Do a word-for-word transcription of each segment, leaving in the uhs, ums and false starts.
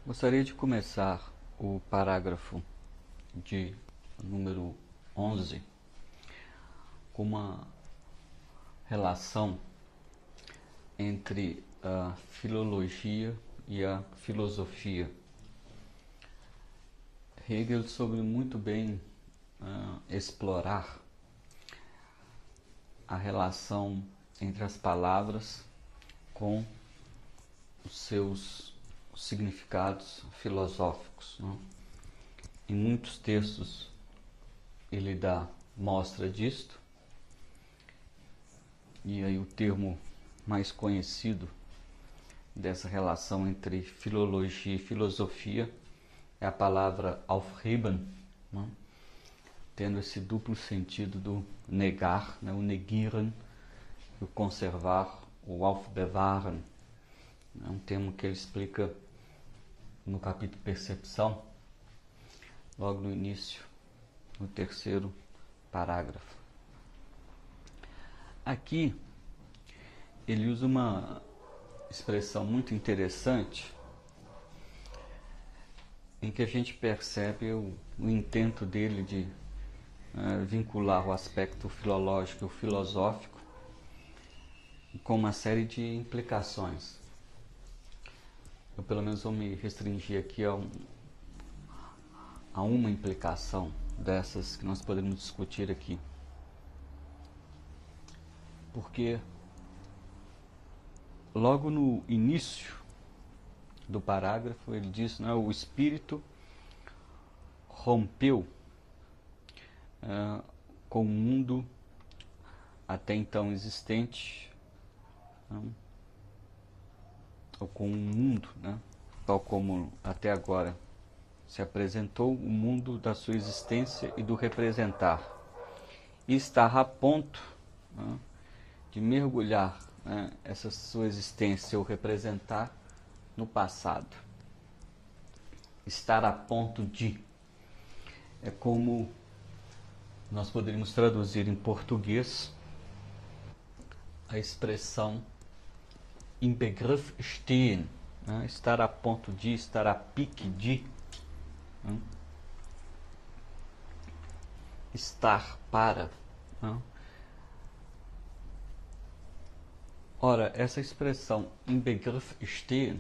Gostaria de começar o parágrafo de número onze com uma relação entre a filologia e a filosofia. Hegel soube muito bem uh, explorar a relação entre as palavras com os seus significados filosóficos, né? Em muitos textos ele dá mostra disto, e aí o termo mais conhecido dessa relação entre filologia e filosofia é a palavra aufheben, né? Tendo esse duplo sentido do negar, né? O negieren, o conservar, o aufbewahren. É um termo que ele explica no capítulo Percepção, logo no início, no terceiro parágrafo. Aqui ele usa uma expressão muito interessante em que a gente percebe o, o intento dele de uh, vincular o aspecto filológico e o filosófico com uma série de implicações. Eu pelo menos vou me restringir aqui a, um, a uma implicação dessas que nós podemos discutir aqui. Porque logo no início do parágrafo ele diz, né, o espírito rompeu uh, com o mundo até então existente, né, ou com o mundo, né, tal como até agora se apresentou, o mundo da sua existência e do representar, e estar a ponto, né, de mergulhar, né, essa sua existência ou representar no passado. Estar a ponto de é como nós poderíamos traduzir em português a expressão im Begriff stehen, né? Estar a ponto de, estar a pique de, né? Estar para, né? Ora, essa expressão im Begriff stehen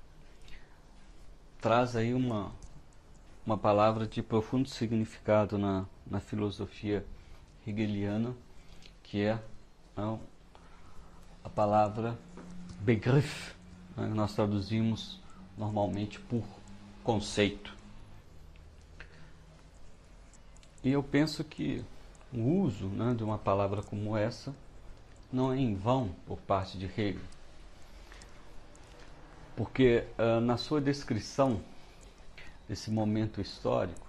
traz aí uma, uma palavra de profundo significado na, na filosofia hegeliana, que é, né, a palavra Begriff, né, nós traduzimos normalmente por conceito. E eu penso que o uso, né, de uma palavra como essa não é em vão por parte de Hegel, porque uh, na sua descrição desse momento histórico,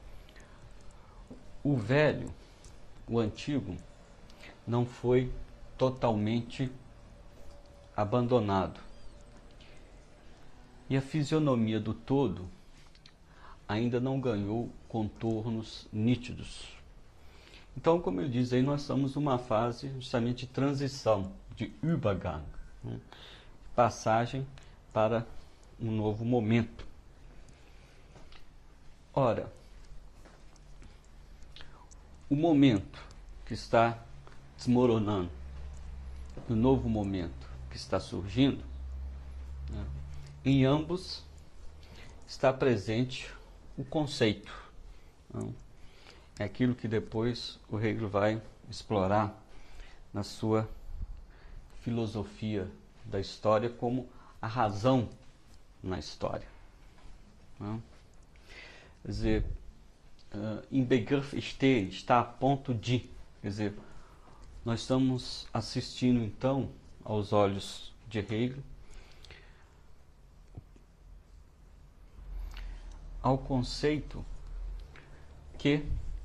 o velho, o antigo, não foi totalmente abandonado, e a fisionomia do todo ainda não ganhou contornos nítidos. Então, como ele diz aí, nós estamos numa fase justamente de transição, de Übergang, né? Passagem para um novo momento. Ora, o momento que está desmoronando, o novo momento que está surgindo, né, em ambos está presente o conceito, né? É aquilo que depois o Hegel vai explorar na sua filosofia da história como a razão na história, né? Quer dizer, uh, im Begriff stehen, está a ponto de, quer dizer, nós estamos assistindo então, aos olhos de Hegel, ao conceito que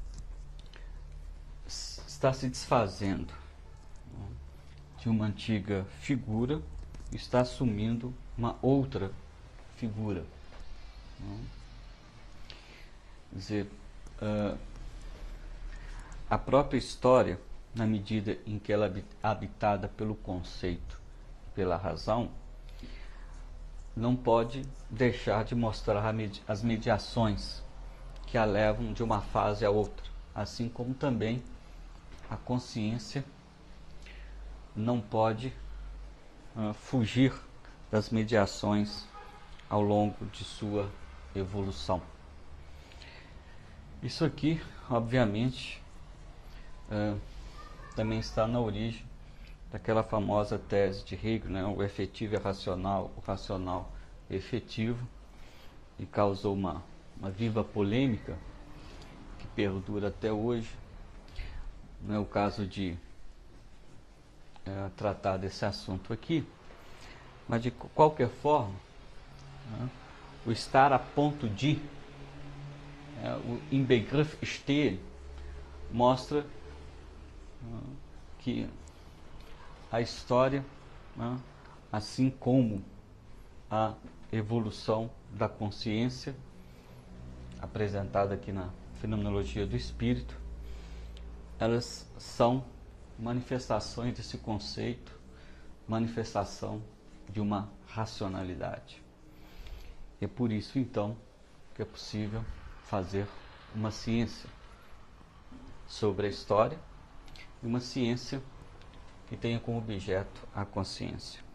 está se desfazendo, né, de uma antiga figura, está assumindo uma outra figura, né? Quer dizer, uh, a própria história, na medida em que ela é habitada pelo conceito, pela razão, não pode deixar de mostrar as mediações que a levam de uma fase a outra, assim como também a consciência não pode uh, fugir das mediações ao longo de sua evolução. Isso aqui, obviamente, uh, também está na origem daquela famosa tese de Hegel, né? O efetivo é racional, o racional é efetivo, e causou uma, uma viva polêmica que perdura até hoje. Não é o caso de é, tratar desse assunto aqui, mas de qualquer forma, né, o estar a ponto de, é, o im Begriff stehen, mostra é, que a história, né, assim como a evolução da consciência, apresentada aqui na Fenomenologia do Espírito, elas são manifestações desse conceito, manifestação de uma racionalidade. É por isso, então, que é possível fazer uma ciência sobre a história e uma ciência que tenha como objeto a consciência.